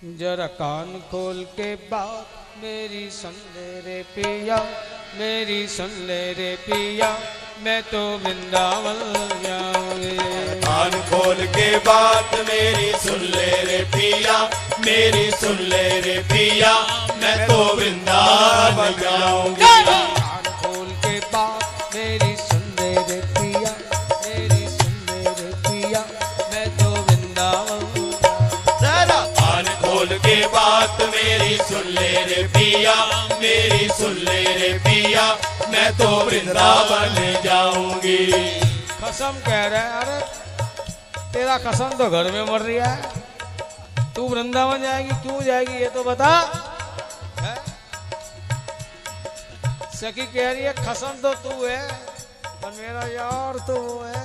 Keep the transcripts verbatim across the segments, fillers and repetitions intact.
जरा कान खोल के बात मेरी सुन ले रे पिया, मेरी सुन ले रे पिया, मैं तो वृंदावन जाऊंगी। कान खोल के बात मेरी सुन ले रे पिया, मेरी सुन ले रे पिया, मैं तो वृंदावन जाऊंगी। कान खोल के बात मेरी सुन ले रे पिया, मेरी सुन ले रे पिया, मैं तो वृंदावन। जरा कान खोल के बात मेरी सुन ले रे पिया, मेरी सुन ले रे पिया, मैं तो वृंदावन जाऊंगी। कसम कह रहा है, अरे तेरा कसम तो घर में मर रहा है, तू वृंदावन जाएगी, क्यों जाएगी ये तो बता। है? सखी कह रही है कसम तो तू है पर मेरा यार तो है।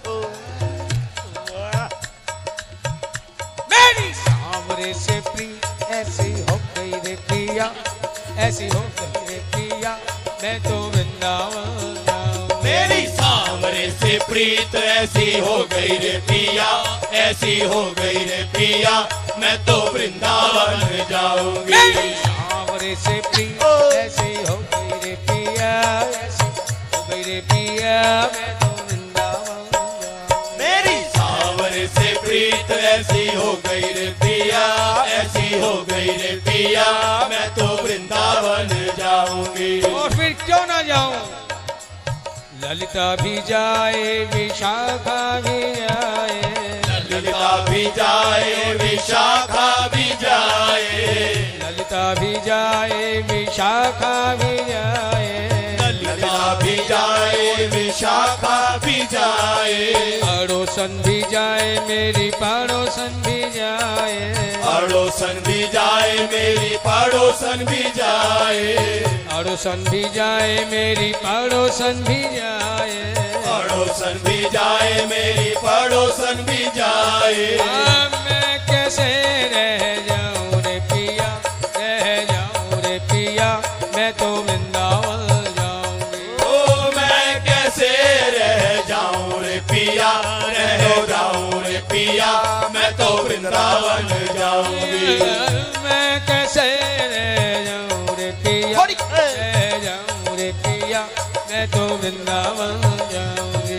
मेरी सांवरे से प्री ऐसी हो गई रे पिया, ऐसी हो गई रे पिया, मैं तो वृंदावन जाऊं। मेरी सांवरे से प्रीत ऐसी हो गई रे पिया, ऐसी हो गई रे पिया, मैं तो वृंदावन जाऊंगी। मेरी सांवरे से प्रीत ऐसी हो गई रे पिया, ऐसी हो गई रे पिया, मैं तो वृंदावन जाऊं। मेरी सांवरे से प्रीत ऐसी हो गई रे पिया, ऐसी हो गई रे पिया, मैं तो वृंदावन जाऊंगी। और फिर क्यों ना जाऊं, ललिता भी जाए विशाखा भी जाए, ललिता भी जाए विशाखा भी जाए, ललिता भी जाए विशाखा भी जाए, ललिता भी जाए विशाखा भी जाए, अड़ोसन भी जाए मेरी पड़ोसन भी जाए, अड़ोसन भी जाए मेरी पड़ोसन भी जाए, अड़ोसन भी जाए मेरी पड़ोसन भी जाए, पड़ोसन भी जाए मेरी पड़ोसन भी जाए। अब मैं कैसे रह जाऊं रे पिया, रह जाऊं रे पिया, मैं तो वृंदावन जाऊंगी। ओ मैं कैसे रह जाऊं रे पिया, रह जाऊं रे पिया, मैं तो वृंदावन जाऊंगी। मैं कैसे रह जाऊं रे पिया, रह जाऊं रे पिया, मैं तो वृंदावन जाऊंगी।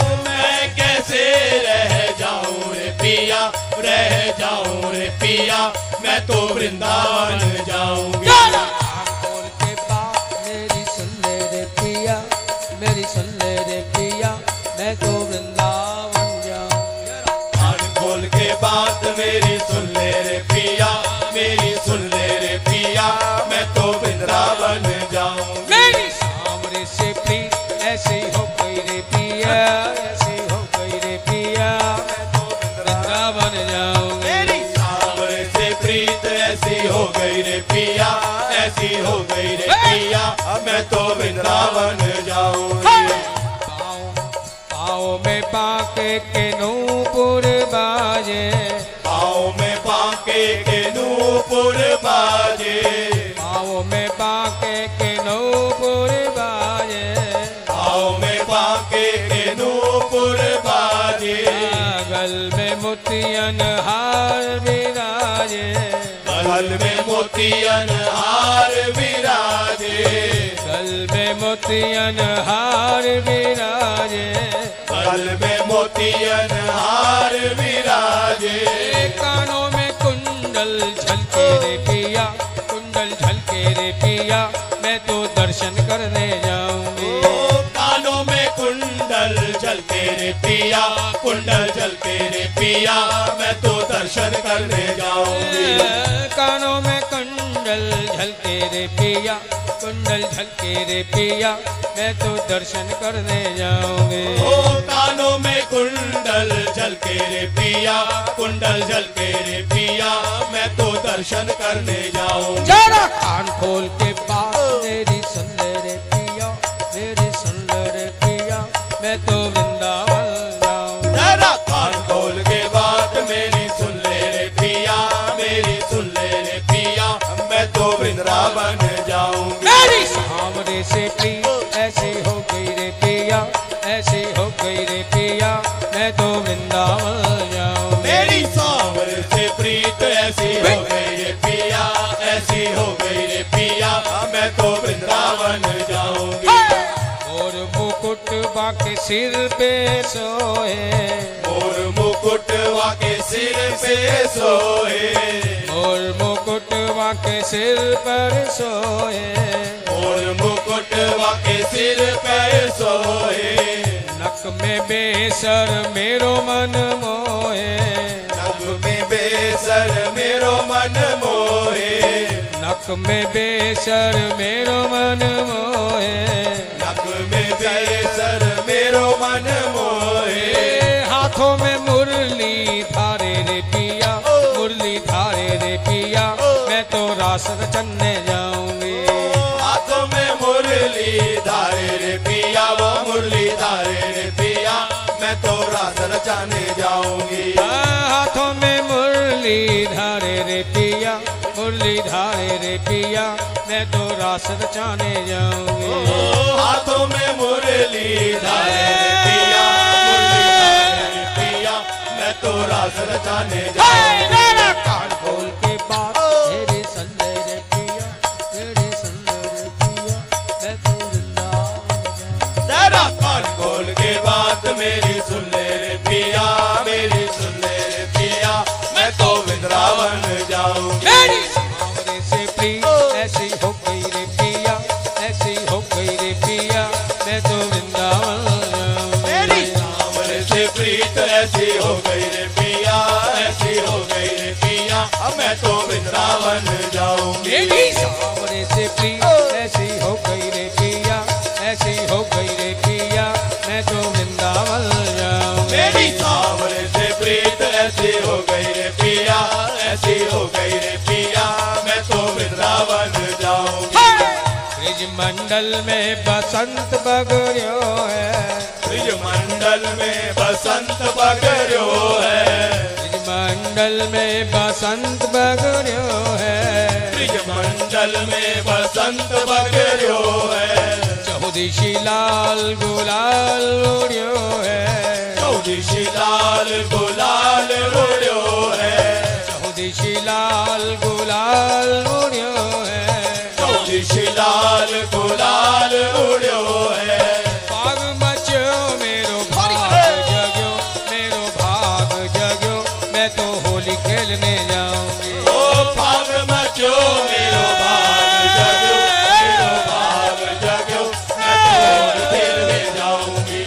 मैं कैसे रह जाऊं रे पिया, रह जाऊं रे पिया, मैं तो वृंदावन जाऊंगी। कान खोल के बात मेरी सुन ले रे पिया, मेरी सुन ले रे पिया, मैं तो वृंदावन जाऊंगी। कान खोल के बात मेरी सुन ले रे पिया, मेरी सुन ले रे पिया, मैं तो वृंदावन जाऊंगी। मेरी सांवरे से प्रीत ऐसी हो गई रे पिया, ऐसी हो गई रे पिया, मैं तो वृंदावन जाऊंगी। मेरी सांवरे से प्रीत ऐसी हो गई रे पिया, ऐसी हो गई रे पिया, मैं तो वृंदावन जाऊंगी। पाँव पाँव में बांके के नूपुर बाजे, पाँव में बांके के नूपुर बाजे, पाँव में बांके के नूपुर बाजे, पाँव में बांके के नूपुर बाजे, गल में मोतियन हार विराजे, गल में मोतियन हार विराजे, गल में मोतियन हार विराजे, गल में मोतियन हार विराजे, कानों में कुंडल झलके रे पिया, कुंडल झलके रे पिया, मैं तो दर्शन करने जाऊंगी। ओ कानों में कुंडल झलके रे पिया, कुंडल झलके रे पिया, मैं तो दर्शन करने जाऊंगी। कानों में कुंडल झलके रे पिया, कुंडल झलके रे पिया, मैं तो दर्शन करने जाऊंगी। ओ कानों में कुंडल झलके रे पिया, कुंडल झलके रे पिया, मैं तो दर्शन करने जाऊंगी। जरा कान खोल के बात मेरी सुन ले रे पिया, मेरी सुन ले रे पिया, मैं तो वृंदावन जाऊं। जरा कान खोल के बात मेरी सुन ले रे पिया, मेरी सुन ले रे पिया, मैं तो वृंदावन जाऊंगी। मेरी सांवरे से प्रीत ऐसी हो गई रे पिया, ऐसी हो गई रे पिया, मैं तो वृंदावन जाऊं। मेरी सांवरे से प्रीत ऐसी हो गई रे पिया, ऐसी हो गई रे पिया, मैं तो वृंदावन जाऊंगी। मोर मुकुट बाके सिर पे सोए, मोर मुकुट वाके सिर पे सोए, मोर मुकुट वाके सिर पर सोए, मोर मुकुट वाके सिर पे सोए, नक में बेसर मेरो मन मोहे, नक में बेसर मेरो मन मोहे, नक में बेसर मेरो मन मोहे, नक में बेसर मेरो मन मोहे, हाथों में मुरली धारे रे पिया, मुरली धारे रे पिया, मैं तो रास रचने जाऊंगी। हाथों में मुरली धारे रे पिया, वो मुरली धारे रे पिया, मैं तो रास रचाने जाऊंगी। हाथों में मुरली धारे रे पिया, मुरली धारे रे पिया, मैं तो रास रचाने जाऊंगी। हाथों में मुरली धारे रे पिया, मुरली धारे रे पिया, मैं तो रास रचाने जाऊंगी। कान खोल के बात मेरे संजय रे पिया, मेरे संजय रे पिया, मैं तो वृंदावन। तेरा कान खोल के बात मेरी सुन ले रे पिया, मेरी सुन ले रे पिया, मैं तो वृंदावन जाऊंगी। मेरी सांवरे से प्रीत ऐसी हो गई रे पिया, ऐसी हो गई रे पिया, मैं तो वृंदावन जाऊंगी। मेरी सांवरे से प्रीत ऐसी हो गई रे पिया, ऐसी हो गई रे पिया, मैं तो वृंदावन जाऊंगी। मेरी सांवरे से प्रीत ऐसी हो गई रे पिया, ऐसी हो गई रे पिया, मैं तो वृंदावन जाऊंगी। मेरी सांवरे से प्रीत ऐसी हो गई रे पिया, ऐसी हो गई रे पिया, मैं तो वृंदावन जाऊंगी। ब्रिज मंडल में बसंत बगड़ो है, ब्रिज मंडल में बसंत बगड़ो है, ब्रिज मंडल में बसंत बगड़ो है, ब्रिज मंडल में बसंत बगड़ो है, चौदिशी लाल गुलाल उड़्यो है, चौदिशी लाल गुलाल उड़्यो है, चौदिशी लाल गुलाल उड़्यो है, चौदिशी लाल गुलाल उड़्यो है। भाग मचो मेरो भाग जग्यो, मेरो भाग जग्यो, मैं तो होली खेलने जाऊंगी। ओ भाग मचो मेरो भाग जग्यो, मेरो भाग जग्यो, मैं तो होली खेलने जाऊंगी।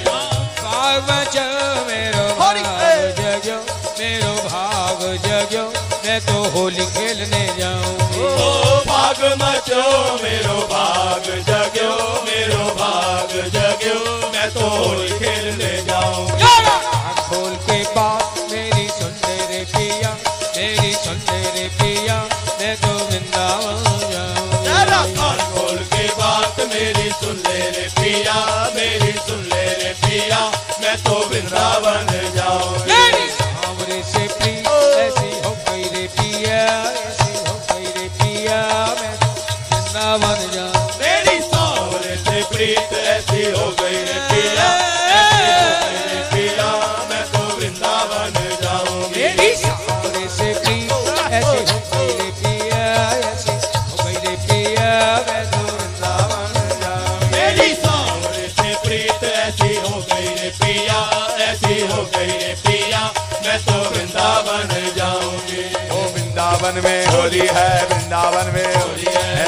भाग मचो मेरो भाग जग्यो, मेरो भाग जग्यो, मैं तो होली खेलने जाऊंगी। ओ भाग मचो मेरो भाग जग्यो, मेरो भाग जग्यो, मैं तो होली खेलने जाऊंगी। कान खोल के बात मेरी सुन ले रे पिया, मेरी सुन ले रे पिया, मैं तो वृंदावन जाऊंगी। कान खोल के बात मेरी सुन ले रे पिया, मेरी सुन ले रे पिया, मैं तो वृंदावन जाऊंगी। मेरी सांवरे से प्रीत ऐसी हो गई रे पिया, ऐसी हो गई रे पिया, मैं तो वृंदावन जाऊंगी। मेरी सांवरे से प्रीत ऐसी हो गई रे पिया, ऐसी हो गई रे पिया, मैं तो वृंदावन जाऊंगी। मेरी सांवरे से प्रीत ऐसी हो गई रे पिया, ऐसी हो गई रे पिया, मैं तो वृंदावन जाऊंगी। मेरी सांवरे से प्रीत ऐसी हो गई रे पिया, ऐसी हो गई रे पिया, मैं तो वृंदावन जाऊंगी। ओ वृंदावन में होली है, वृंदावन में होली है,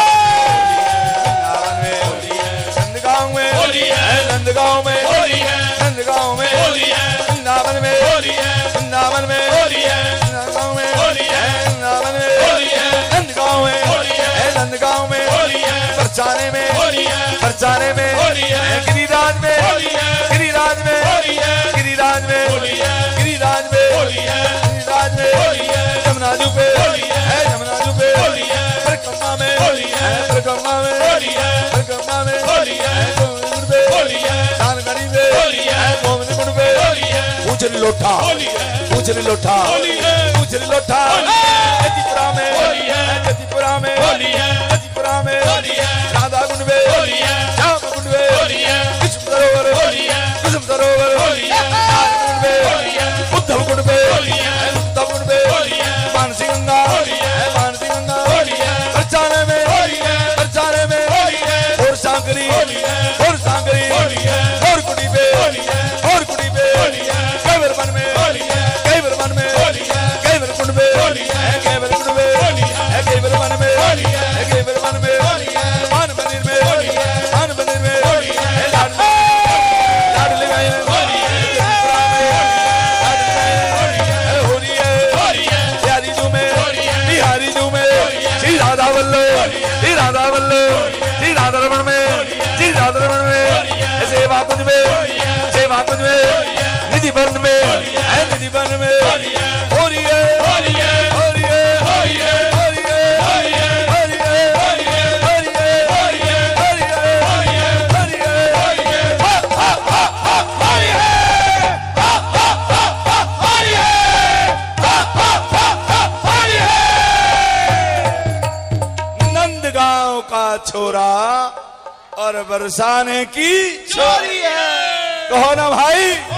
वृंदावन में होली है, नंदगांव में होली है, नंदगांव में होली है, नंदगांव में होली है, वृंदावन में होली है, वृंदावन में होली है, नंदगांव में होली है, वृंदावन में होली है, नंदगांव में होली है, नंदगांव में होली है, बरसाने में होली है, बरसाने में होली है, गिरिराज में होली है, गिरिराज में होली है, गिरिराज में होली है, गिरिराज में होली है, गिरिराज में होली है, जमुनाजू पे होली है, जमुनाजू पे होली है, परिक्रमा में होली है, परिक्रमा में होली है, परिक्रमा में होली है, गोविंद पे होली है, जानकारी पे होली है, गोविंद गुण पे होली है, पूछली लोठा होली है, पूछली लोठा होली है, पूछली लोठा होली है, जतिपुरा में होली है, जतिपुरा में होली है, जतिपुरा में होली है, राधा गुण पे होली है, श्याम गुण पे होली है, कुसुम सरोवर होली है, कुसुम सरोवर होली है, नाग गुण पे होली है, उद्धव गुण पे होली है, उद्धव गुण पे होली है, मानसी गंगा होली है केवल गुण में है केवल मन में है केवल मन में मान मंदिर में मान मंदिर में है लाड लाड लगाए होली है बिहारी जू में बिहारी जू में श्री राधा वल्लभ श्री राधा वल्लभ श्री राधा रमन में श्री राधा रमन में सेवा कुंज में सेवा कुंज में निधि बन में है निधि बन में हो रही है हो रही है हो रही है हो रही है हो रही है हो रही है हो रही है हो रही है हो रही है हो रही है हो रही है हो रही है हो रही है हो रही है हा हा हा हा हो रही है हा हा हा हा हो रही है हा हा हा हा हो रही है। नंदगांव का छोरा और बरसाने की छोरी है, कहो ना भाई।